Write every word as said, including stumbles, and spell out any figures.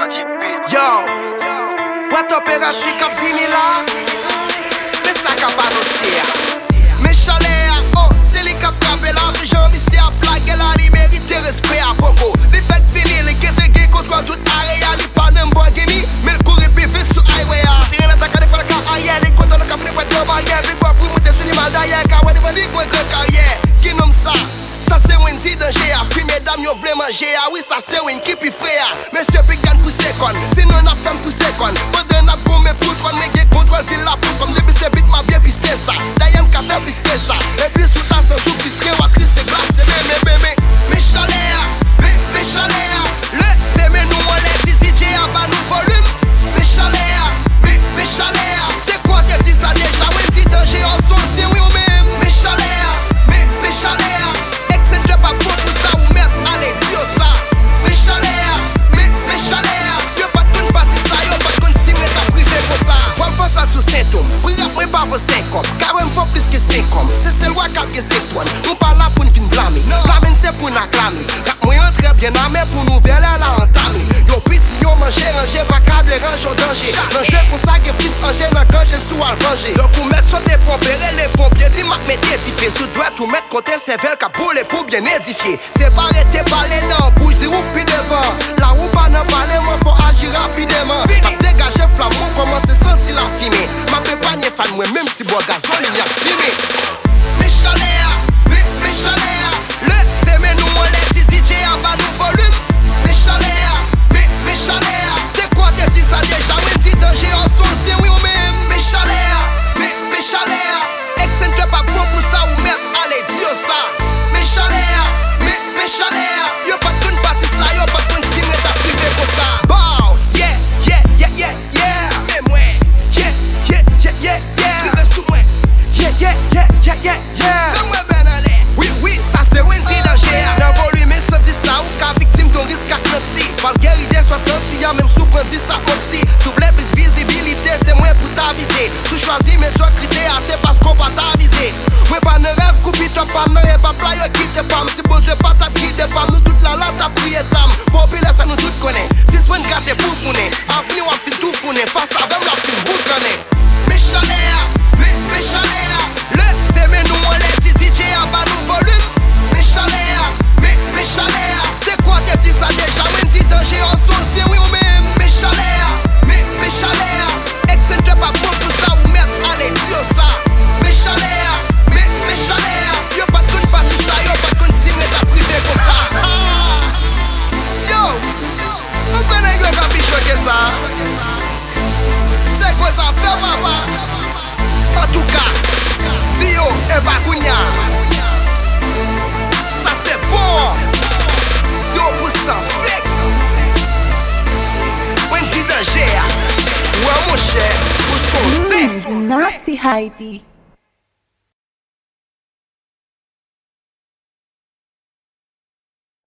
Yo, what opératique a fini là? Mais ça qu'a pas dossier. Mes chalets, oh, c'est les cap capé la région, ici à plaque, elle a li mérite respect à Poco. Les fêtes fini, les quêtes qui contre tout area, les pas d'un Bourguigny, mais le courrier vite sur highway. Tirer la tacade pour le cas ailleurs, les comptes de cap n'est pas de barrière, mais quoi pour monter sur l'image d'ailleurs, car on est venu pour une carrière. Qui nomme ça? Ça c'est un petit danger, puis mesdames yo vle manger, ah oui ça c'est un qui pi frère. Monsieur Pigan pour second, sinon on a fait pour second. Pendant on a gommé pour trois, mais j'ai contrôle qui la pour comme depuis ce bit m'a bien pisté ça. D'ailleurs m'a fait pisté ça, et puis sous ta sans tout pisté, on va triste glace, mais mais mais mais mes chalets, mes mes chalets, le demain nous on les D J à bas nous volume. Mes chalets, mes mes chalets, c'est quoi t'es dit ça déjà, un petit danger en son c'est oui ou même. Mes chalets, mes mes chalets. C'est pas pour ça ou mettre allez dire ça. Mes chalets, mes mes chalets, y'a pas de partie ça, y'a pas de si mais t'as privé pour ça. Moi me pense à tout symptôme, oui après pas vos cinq hommes, car il me faut plus que cinq hommes. C'est celle qui a qui c'est toi. Nous pas là pour nous fin blâmer, blâmer c'est pour nous acclamer. Car moi on très bien armé pour nous vers la entamer. Yo petit yo manger, ranger, pas câble, ranger au danger. Ranger pour ça que plus ranger dans quand je suis à venger. Donc vous mettre sur des pompiers, les pompiers, dis m'a mettez édifié. Sous doigt tout mettre côté c'est vel qu'a pour les pour bien édifié. C'est pas arrêter parler non, bouge ou puis devant. La roue pas n'en parler, moi faut agir rapidement. M'a dégagé flamme, comment c'est senti la fumée. M'a fait panier fan, moi même si bois gazole, il y a fumé. Mes chalets, mes, mes chalets, le demain nous on les D J à bas nous volume. Mes chalets, mes, mes chalets, c'est quoi t'es dit ça déjà, un petit danger en son, c'est oui ou même. Mes chalets, mes, mes chalets, excellent pas bon pour ça ou mettre, allez dire ça. Mes chalets, mes, mes chalets, y'a pas de partie ça, y'a pas de si mais t'as privé pour ça. Bow, yeah, yeah, yeah, yeah, yeah. Mais moi, yeah, yeah, yeah, yeah, yeah. Privé sous moi, yeah, yeah, yeah, yeah, yeah, yeah. Fais-moi ben aller. Oui, oui, ça c'est un petit danger. Dans volume et senti ça ou qu'à victime d'un risque à notre malgré l'idée soixante, y'a même sous prendre ça aussi. Sous blé plus visibilité, c'est moi pour t'aviser. Tu choisis mais toi critères, c'est parce qu'on va t'aviser. Moi pas ne rêve, coupi toi pas, ne rêve pas, player quitte pas. Si bon Dieu pas ta quitte pas, nous toute la la ta prière tam. Populaire ça nous tout connaît. Si c'est une gâte pour connaît. Avenir on fait tout connaît. Face à même la fin vous connaît. Mes chalets, mes mes chalets, le demain nous on les D J à bas nous volume. Mes chalets, mes mes chalets, c'est quoi t'es dit ça déjà, un petit danger en son c'est oui ou même. Mes chalets, mes mes chalets, excellent pas bon pour ça ou mettre allez dire ça. Mes chalets, mes mes chalets, y'a pas de partie ça, y'a pas de si mais t'as privé pour ça. Ah. Yo, vous connaissez le gars plus choqué ça. C'est quoi ça fait papa? En tout cas, Zio et Bakunia, ça c'est bon. zéro pour cent fake. Wendy danger, ouais mon cher, pour son Mmh, nasty Heidi.